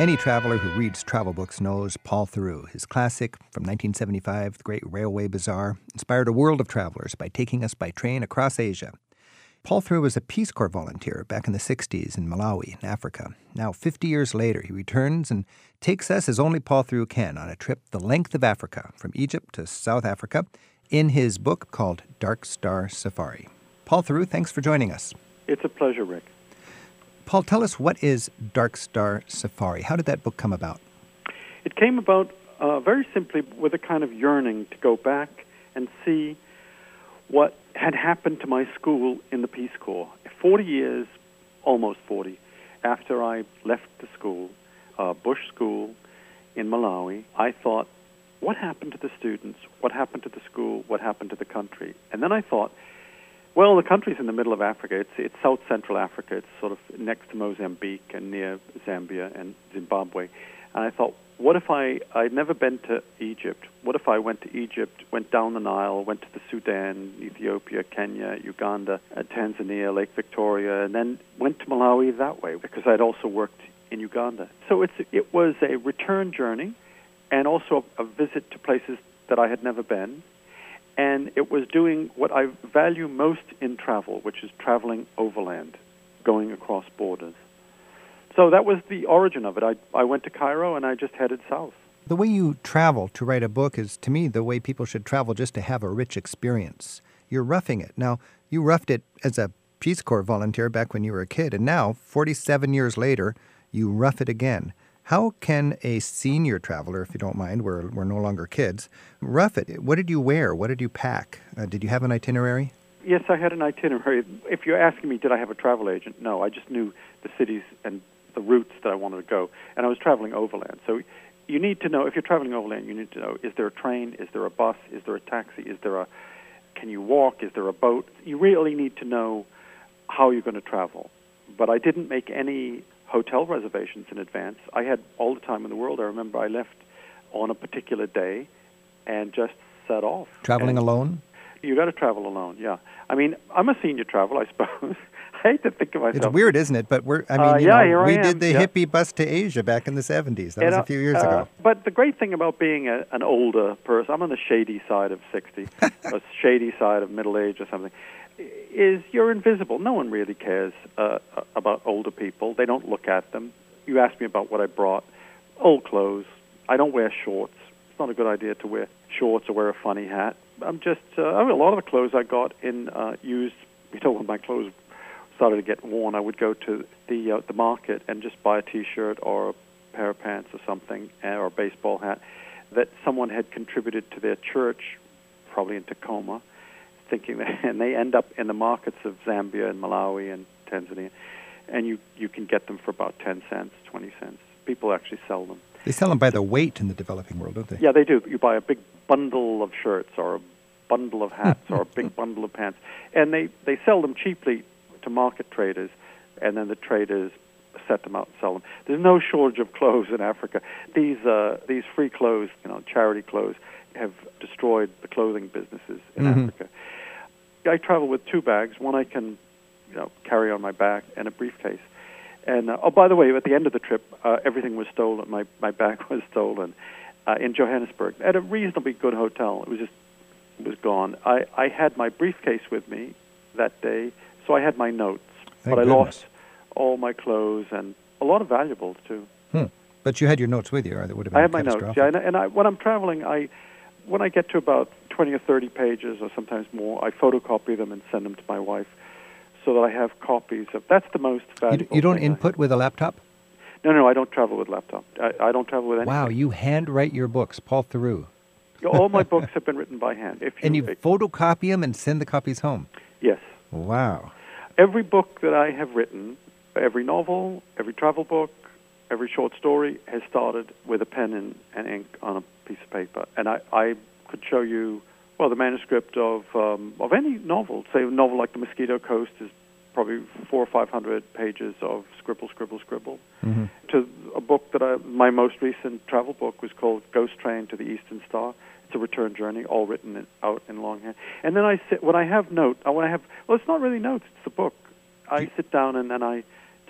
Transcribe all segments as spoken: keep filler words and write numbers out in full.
Any traveler who reads travel books knows Paul Theroux. His classic from nineteen seventy-five, The Great Railway Bazaar, inspired a world of travelers by taking us by train across Asia. Paul Theroux was a Peace Corps volunteer back in the sixties in Malawi, in Africa. Now, fifty years later, he returns and takes us, as only Paul Theroux can, on a trip the length of Africa, from Egypt to South Africa, in his book called Dark Star Safari. Paul Theroux, thanks for joining us. It's a pleasure, Rick. Paul, tell us, what is Dark Star Safari? How did that book come about? It came about uh, very simply with a kind of yearning to go back and see what had happened to my school in the Peace Corps. forty years, almost forty, after I left the school, uh, Bush School in Malawi, I thought, what happened to the students? What happened to the school? What happened to the country? And then I thought, well, the country's in the middle of Africa. It's it's South Central Africa. It's sort of next to Mozambique and near Zambia and Zimbabwe. And I thought, what if I, I'd never been to Egypt. What if I went to Egypt, went down the Nile, went to the Sudan, Ethiopia, Kenya, Uganda, uh, Tanzania, Lake Victoria, and then went to Malawi that way, because I'd also worked in Uganda. So it's it was a return journey and also a, a visit to places that I had never been. And it was doing what I value most in travel, which is traveling overland, going across borders. So that was the origin of it. I, I went to Cairo and I just headed south. The way you travel to write a book is, to me, the way people should travel just to have a rich experience. You're roughing it. Now, you roughed it as a Peace Corps volunteer back when you were a kid, and now, forty-seven years later, you rough it again. How can a senior traveler, if you don't mind, we're, we're no longer kids, rough it? What did you wear? What did you pack? Uh, did you have an itinerary? Yes, I had an itinerary. If you're asking me, did I have a travel agent? No, I just knew the cities and the routes that I wanted to go, and I was traveling overland. So you need to know, if you're traveling overland, you need to know, is there a train, is there a bus, is there a taxi, is there a, can you walk, is there a boat? You really need to know how you're going to travel. But I didn't make any hotel reservations in advance. I had all the time in the world. I remember I left on a particular day and just set off. Traveling and alone? You got to travel alone, yeah. I mean, I'm a senior traveler, I suppose. I hate to think of myself. It's weird, isn't it? But we're, I mean, uh, you yeah, know, here we I did am. the yeah. hippie bus to Asia back in the seventies. That and, was uh, a few years uh, ago. But the great thing about being a, an older person, I'm on the shady side of sixty, a shady side of middle age or something, is you're invisible. No one really cares uh, about older people. They don't look at them. You asked me about what I brought. Old clothes. I don't wear shorts. It's not a good idea to wear shorts or wear a funny hat. I'm just, uh, I mean, a lot of the clothes I got in uh, used, you know, when my clothes started to get worn, I would go to the uh, the market and just buy a T-shirt or a pair of pants or something, or a baseball hat that someone had contributed to their church, probably in Tacoma, thinking that, and they end up in the markets of Zambia and Malawi and Tanzania, and you, you can get them for about ten cents, twenty cents. People actually sell them. They sell them by the weight in the developing world, don't they? Yeah, they do. You buy a big bundle of shirts or a bundle of hats or a big bundle of pants, and they, they sell them cheaply to market traders, and then the traders set them out and sell them. There's no shortage of clothes in Africa. These uh, these free clothes, you know, charity clothes, have destroyed the clothing businesses in mm-hmm. Africa. I travel with two bags. One I can, you know, carry on my back, and a briefcase. And uh, oh, by the way, at the end of the trip, uh, everything was stolen. My my bag was stolen uh, in Johannesburg at a reasonably good hotel. It was just it was gone. I, I had my briefcase with me that day, so I had my notes, Thank but I goodness. lost all my clothes and a lot of valuables too. Hmm. But you had your notes with you, or that would have been I had my notes. catastrophic. Yeah, and, and I, when I'm traveling, I when I get to about twenty or thirty pages, or sometimes more, I photocopy them and send them to my wife, so that I have copies of. That's the most valuable. You, you don't thing input with a laptop? No, no, I don't travel with laptop. I, I don't travel with anything. Wow, you handwrite your books, Paul Theroux. All my books have been written by hand. If you, And you photocopy them and send the copies home? Yes. Wow. Every book that I have written, every novel, every travel book, every short story has started with a pen and, and ink on a piece of paper. And I, I could show you, well, the manuscript of um, of any novel. Say a novel like The Mosquito Coast is probably four or five hundred pages of scribble, scribble, scribble. Mm-hmm. To a book that I, my most recent travel book was called Ghost Train to the Eastern Star. It's a return journey, all written in, out in longhand. And then I sit, when I have note, when I have, well, it's not really notes, it's the book. I sit down and then I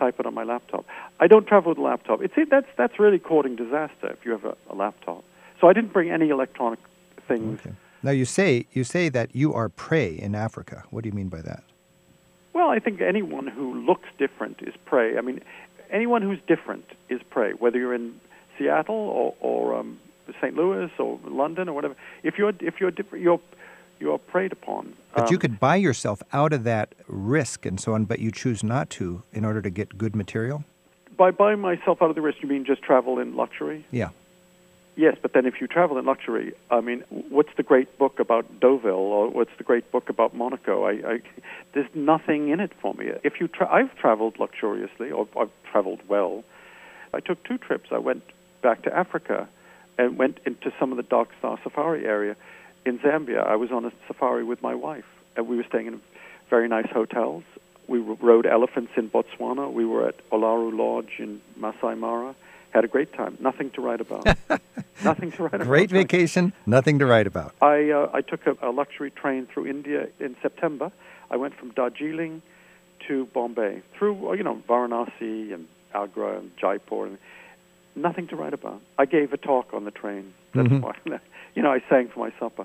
type it on my laptop. I don't travel with a laptop. It's that's that's really courting disaster if you have a, a laptop. So I didn't bring any electronic things. Okay. Now you say you say that you are prey in Africa. What do you mean by that? Well, I think anyone who looks different is prey. I mean, anyone who's different is prey, whether you're in Seattle or, or um, Saint Louis or London or whatever. If you're if you're different, you're you're preyed upon. But um, you could buy yourself out of that risk and so on, but you choose not to in order to get good material? By buying myself out of the risk, you mean just travel in luxury? Yeah. Yes, but then if you travel in luxury, I mean, what's the great book about Deauville, or what's the great book about Monaco? I, I, there's nothing in it for me. If you, tra- I've traveled luxuriously, or I've traveled well. I took two trips. I went back to Africa and went into some of the Dark Star Safari area. In Zambia, I was on a safari with my wife, and we were staying in very nice hotels. We rode elephants in Botswana. We were at Olaru Lodge in Masai Mara. Had a great time. Nothing to write about. Nothing to write about. Great vacation, nothing to write about. I uh, I took a, a luxury train through India in September. I went from Darjeeling to Bombay through, you know, Varanasi and Agra and Jaipur, and nothing to write about. I gave a talk on the train. That's Mhm. why, you know, I sang for my supper.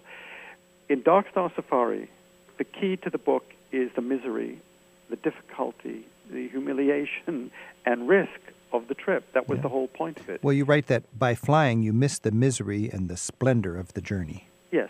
In Dark Star Safari, the key to the book is the misery, the difficulty, the humiliation, and risk of the trip. That was Yeah. the whole point of it. Well, you write that by flying, you miss the misery and the splendor of the journey. Yes.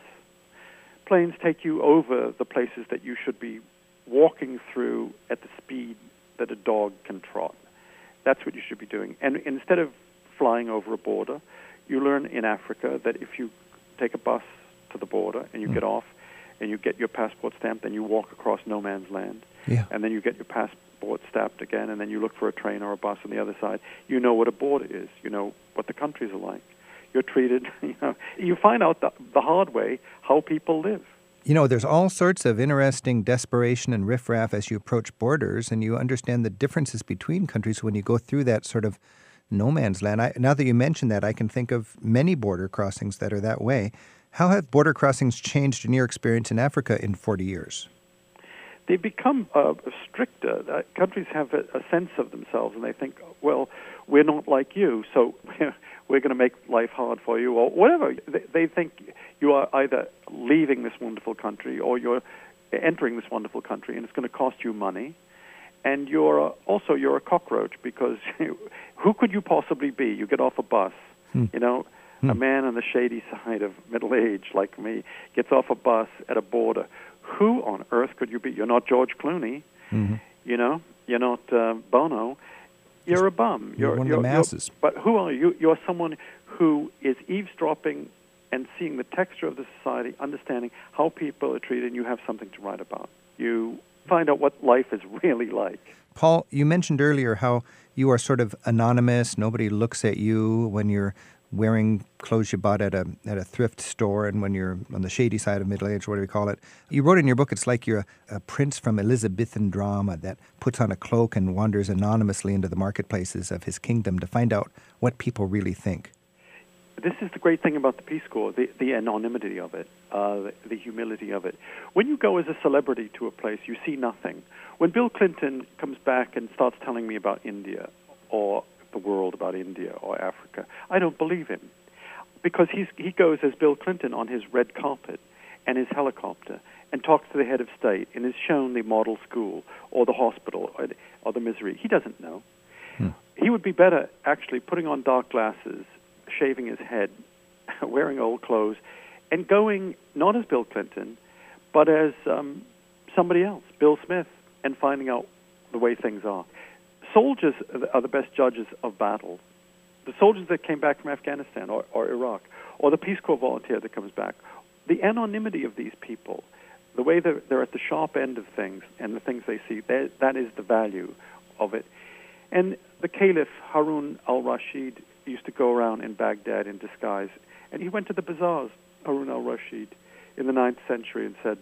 Planes take you over the places that you should be walking through at the speed that a dog can trot. That's what you should be doing. And instead of flying over a border, you learn in Africa that if you take a bus to the border and you Mm. get off and you get your passport stamped, then you walk across no man's land. Yeah. And then you get your passport stamped again, and then you look for a train or a bus on the other side. You know what a border is. You know what the countries are like. You're treated, you know, you find out the, the hard way how people live. You know, there's all sorts of interesting desperation and riffraff as you approach borders, and you understand the differences between countries when you go through that sort of no man's land. I, now that you mention that, I can think of many border crossings that are that way. How have border crossings changed in your experience in Africa in forty years? They become uh, stricter. Uh, countries have a, a sense of themselves, and they think, well, we're not like you, so we're going to make life hard for you, or whatever. They, they think you are either leaving this wonderful country or you're entering this wonderful country, and it's going to cost you money. And you're uh, also you're a cockroach, because who could you possibly be? You get off a bus, Hmm. you know, Hmm. a man on the shady side of middle age like me gets off a bus at a border. Who on earth could you be? You're not George Clooney, Mm-hmm. you know. You're not uh, Bono. You're a bum. You're one of the you're, masses. You're, but who are you? You're someone who is eavesdropping and seeing the texture of the society, understanding how people are treated, and you have something to write about. You find out what life is really like. Paul, you mentioned earlier how you are sort of anonymous. Nobody looks at you when you're wearing clothes you bought at a at a thrift store and when you're on the shady side of middle age, whatever you call it. You wrote in your book it's like you're a, a prince from Elizabethan drama that puts on a cloak and wanders anonymously into the marketplaces of his kingdom to find out what people really think. This is the great thing about the Peace Corps, the, the anonymity of it, uh, the, the humility of it. When you go as a celebrity to a place, you see nothing. When Bill Clinton comes back and starts telling me about India or the world about India or Africa, I don't believe him, because he's, he goes as Bill Clinton on his red carpet and his helicopter and talks to the head of state and is shown the model school or the hospital or the, or the misery. He doesn't know. Hmm. He would be better actually putting on dark glasses, shaving his head, wearing old clothes, and going not as Bill Clinton, but as um, somebody else, Bill Smith, and finding out the way things are. Soldiers are the best judges of battle. The soldiers that came back from Afghanistan or, or Iraq, or the Peace Corps volunteer that comes back, the anonymity of these people, the way they're, they're at the sharp end of things and the things they see, that is the value of it. And the Caliph, Harun al-Rashid, used to go around in Baghdad in disguise, and he went to the bazaars, Harun al-Rashid, in the ninth century and said,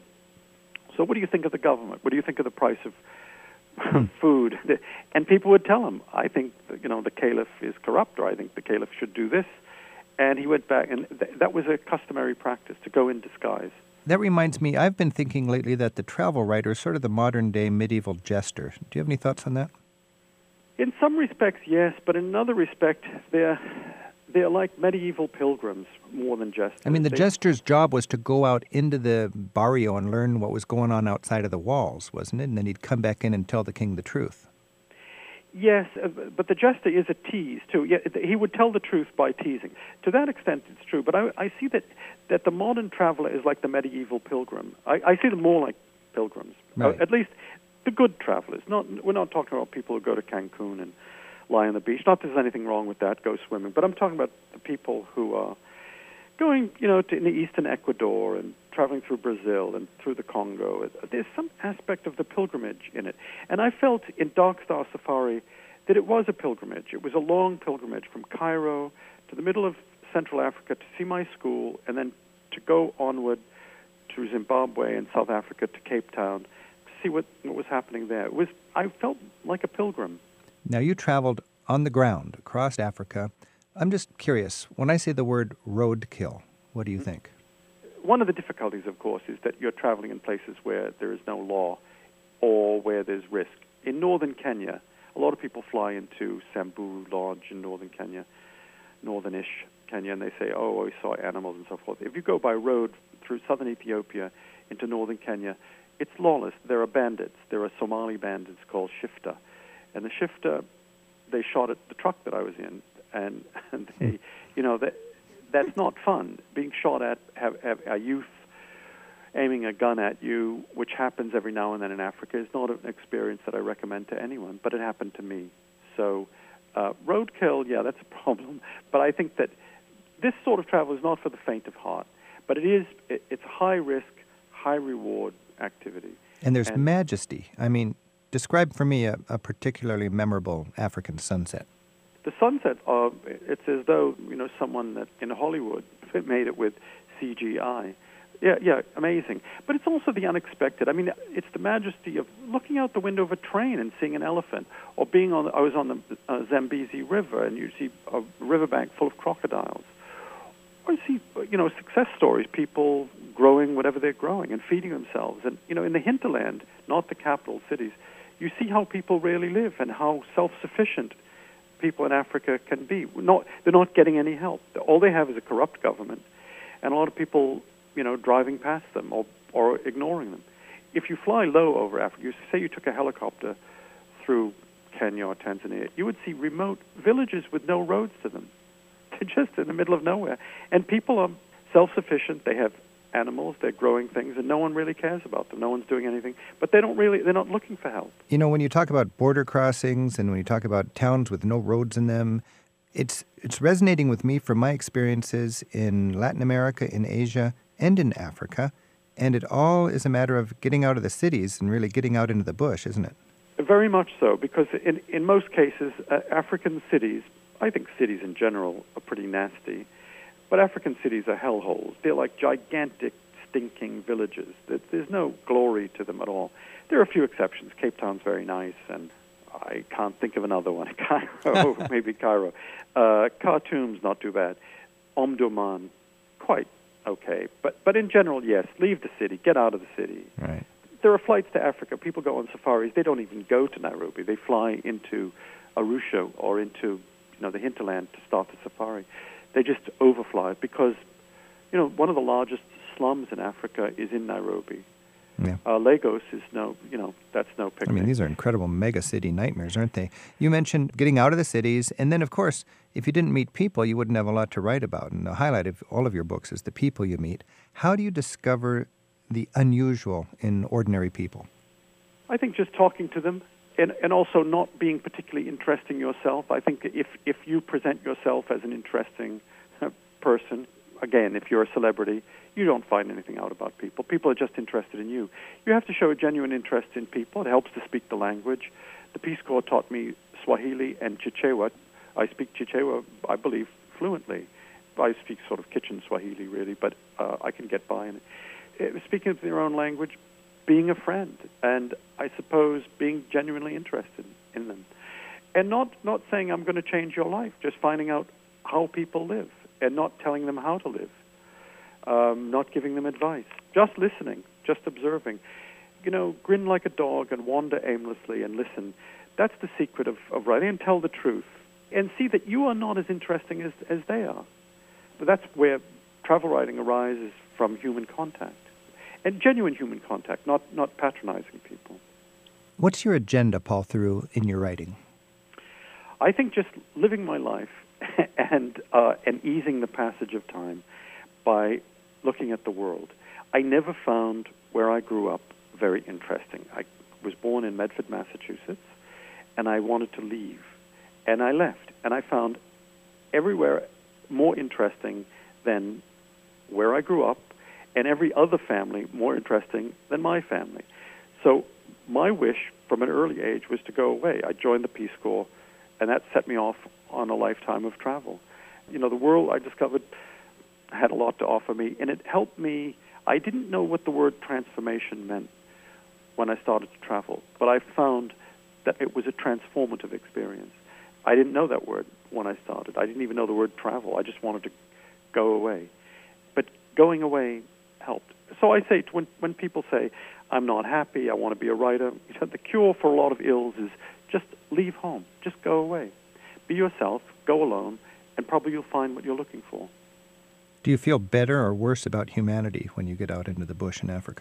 so what do you think of the government? What do you think of the price of food? And people would tell him, I think, you know, the Caliph is corrupt, or I think the Caliph should do this. And he went back, and th- that was a customary practice, to go in disguise. That reminds me, I've been thinking lately that the travel writer is sort of the modern-day medieval jester. Do you have any thoughts on that? In some respects, yes, but in another respect, they're they're like medieval pilgrims more than jesters. I mean, the they, jester's job was to go out into the barrio and learn what was going on outside of the walls, wasn't it? And then he'd come back in and tell the king the truth. Yes, uh, but the jester is a tease, too. Yeah, he would tell the truth by teasing. To that extent, it's true. But I, I see that, that the modern traveler is like the medieval pilgrim. I, I see them more like pilgrims, right. uh, at least the good travelers. Not, we're not talking about people who go to Cancun and lie on the beach. Not that there's anything wrong with that, go swimming. But I'm talking about the people who are going, you know, to in the eastern Ecuador and traveling through Brazil and through the Congo. There's some aspect of the pilgrimage in it. And I felt in Dark Star Safari that it was a pilgrimage. It was a long pilgrimage from Cairo to the middle of Central Africa to see my school, and then to go onward to Zimbabwe and South Africa to Cape Town to see what, what was happening there. It was, I felt like a pilgrim. Now, you traveled on the ground across Africa. I'm just curious, when I say the word roadkill, what do you think? One of the difficulties, of course, is that you're traveling in places where there is no law or where there's risk. In northern Kenya, a lot of people fly into Samburu Lodge in northern Kenya, northern-ish Kenya, and they say, oh, we saw animals and so forth. If you go by road through southern Ethiopia into northern Kenya, it's lawless. There are bandits. There are Somali bandits called Shifta. And the Shifta, they shot at the truck that I was in, and, and they, you know, that that's not fun. Being shot at, have, have a youth aiming a gun at you, which happens every now and then in Africa, is not an experience that I recommend to anyone, but it happened to me. So uh, roadkill, yeah, that's a problem. But I think that this sort of travel is not for the faint of heart, but it is, it, it's high-risk, high-reward activity. And there's and, majesty. I mean, describe for me a, a particularly memorable African sunset. The sunset, uh, it's as though, you know, someone that in Hollywood made it with C G I. Yeah, yeah, amazing. But it's also the unexpected. I mean, it's the majesty of looking out the window of a train and seeing an elephant, or being on. I was on the uh, Zambezi River, and you see a riverbank full of crocodiles, or you see, you know, success stories, people growing whatever they're growing and feeding themselves. And you know, in the hinterland, not the capital cities, you see how people really live and how self-sufficient people in Africa can be. Not, they're not getting any help. All they have is a corrupt government, and a lot of people, you know, driving past them or, or ignoring them. If you fly low over Africa, you say you took a helicopter through Kenya or Tanzania, you would see remote villages with no roads to them. They're just in the middle of nowhere. And people are self-sufficient. They have animals, they're growing things, and no one really cares about them. No one's doing anything. But they don't really, they're not looking for help. You know, when you talk about border crossings and when you talk about towns with no roads in them, it's it's resonating with me from my experiences in Latin America, in Asia, and in Africa. And it all is a matter of getting out of the cities and really getting out into the bush, isn't it? Very much so, because in, in most cases, uh, African cities, I think cities in general are pretty nasty, but African cities are hellholes. They're like gigantic, stinking villages. There's no glory to them at all. There are a few exceptions. Cape Town's very nice, and I can't think of another one. Cairo, maybe Cairo. Uh, Khartoum's not too bad. Omdurman, quite okay. But but in general, yes, leave the city. Get out of the city. Right. There are flights to Africa. People go on safaris. They don't even go to Nairobi. They fly into Arusha or into, you know, the hinterland to start the safari. They just overfly because, you know, one of the largest slums in Africa is in Nairobi. Yeah. Uh, Lagos is no, you know, that's no picnic. I mean, these are incredible mega city nightmares, aren't they? You mentioned getting out of the cities, and then, of course, if you didn't meet people, you wouldn't have a lot to write about. And the highlight of all of your books is the people you meet. How do you discover the unusual in ordinary people? I think just talking to them, and, and also not being particularly interesting yourself. I think if, if you present yourself as an interesting uh, person, again, if you're a celebrity, you don't find anything out about people. People are just interested in you. You have to show a genuine interest in people. It helps to speak the language. The Peace Corps taught me Swahili and Chichewa. I speak Chichewa, I believe, fluently. I speak sort of kitchen Swahili, really, but uh, I can get by in it. Uh, speaking of their own language, being a friend, and I suppose being genuinely interested in them. And not, not saying I'm going to change your life, just finding out how people live and not telling them how to live. Um, not giving them advice, just listening, just observing. you know, grin like a dog and wander aimlessly and listen. That's the secret of, of writing, and tell the truth. And see that you are not as interesting as, as they are. But that's where travel writing arises from human contact. And genuine human contact, not, not patronizing people. What's your agenda, Paul Theroux, in your writing? I think just living my life and uh, and easing the passage of time by looking at the world. I never found where I grew up very interesting. I was born in Medford, Massachusetts, and I wanted to leave. And I left, and I found everywhere more interesting than where I grew up, and every other family more interesting than my family. So my wish from an early age was to go away. I joined the Peace Corps, and that set me off on a lifetime of travel. You know, the world I discovered had a lot to offer me, and it helped me. I didn't know what the word transformation meant when I started to travel, but I found that it was a transformative experience. I didn't know that word when I started. I didn't even know the word travel. I just wanted to go away. But going away helped. So I say, to when, when people say, I'm not happy, I want to be a writer, you know, the cure for a lot of ills is just leave home. Just go away. Be yourself, go alone, and probably you'll find what you're looking for. Do you feel better or worse about humanity when you get out into the bush in Africa?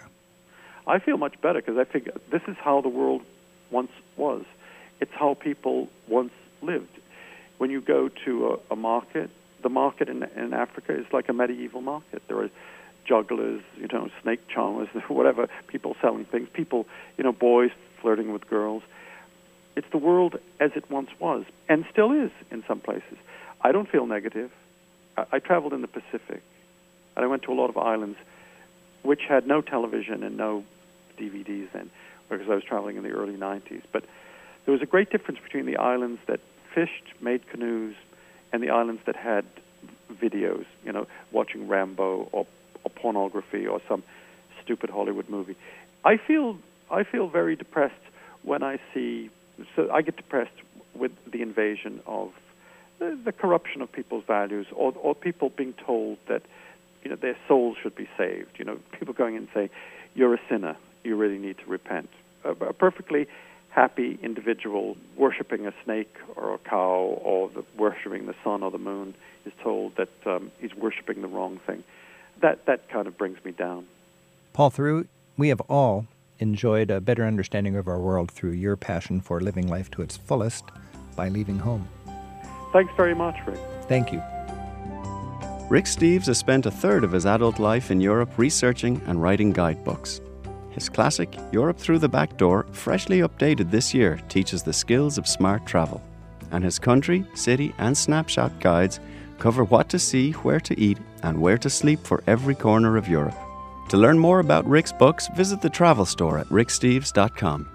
I feel much better because I figure this is how the world once was. It's how people once lived. When you go to a, a market, the market in, in Africa is like a medieval market. There are jugglers, you know, snake charmers, whatever, people selling things, people, you know, boys flirting with girls. It's the world as it once was, and still is in some places. I don't feel negative. I, I traveled in the Pacific, and I went to a lot of islands which had no television and no D V Ds then, because I was traveling in the early nineties. But there was a great difference between the islands that fished, made canoes, and the islands that had videos, you know, watching Rambo or, or pornography or some stupid Hollywood movie. I feel I feel very depressed when I see, so I get depressed with the invasion of the, the corruption of people's values, or, or people being told that, you know, their souls should be saved. You know, people going in and saying, you're a sinner, you really need to repent. A, a perfectly happy individual worshiping a snake or a cow or the, worshiping the sun or the moon is told that um, he's worshiping the wrong thing. That that kind of brings me down. Paul Theroux, we have all enjoyed a better understanding of our world through your passion for living life to its fullest by leaving home. Thanks very much, Rick. Thank you. Rick Steves has spent a third of his adult life in Europe researching and writing guidebooks. His classic, Europe Through the Back Door, freshly updated this year, teaches the skills of smart travel. And his country, city and snapshot guides cover what to see, where to eat and where to sleep for every corner of Europe. To learn more about Rick's books, visit the travel store at rick steves dot com.